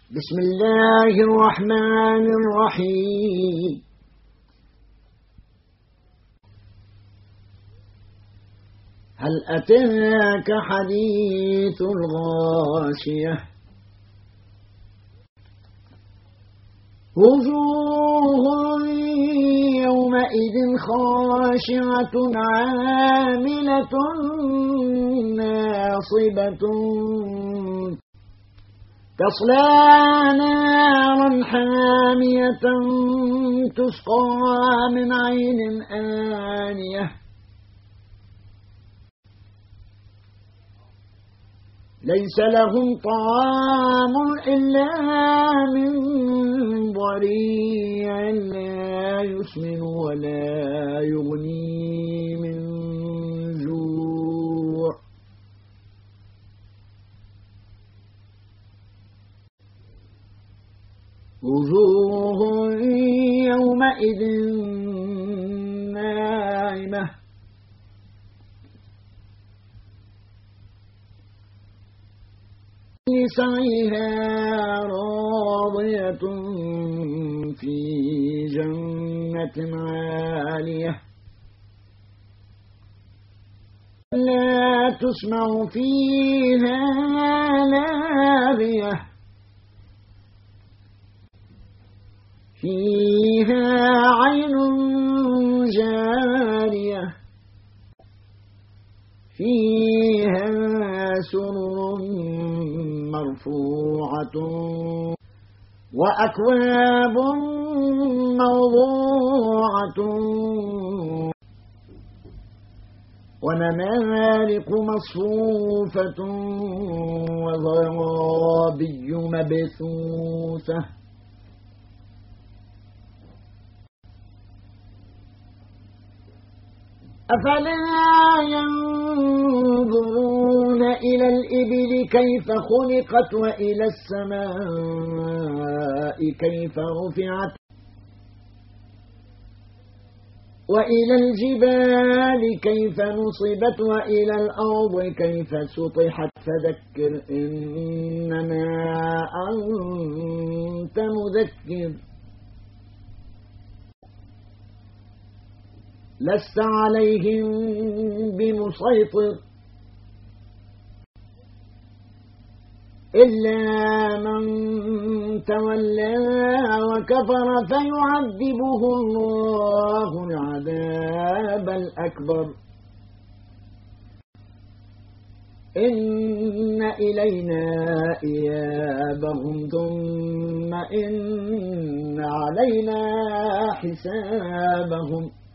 بسم الله الرحمن الرحيم. هل أتاك حديث الغاشية وجوه يومئذ خاشعة عاملة ناصبة تصلى نارا حامية تسقى من عين آنية ليس لهم طعام إلا من ضريع لا يسمن ولا يغني من جوع وجوه يومئذ ناعمة لسعيها راضية في جنة عالية لا تسمع فيها لاغية فيها عين جارية فيها سرر مرفوعة وأكواب موضوعة ونمارق مصفوفة وزرابي مبثوثة أفلا ينظرون إلى الإبل كيف خلقت وإلى السماء كيف رفعت وإلى الجبال كيف نصبت وإلى الأرض كيف سطحت فذكر إنما أنت مذكر لست عليهم بمسيطر إلا من تولى وكفر فيعذبه الله العذاب الأكبر إن إلينا إيابهم ثم إن علينا حسابهم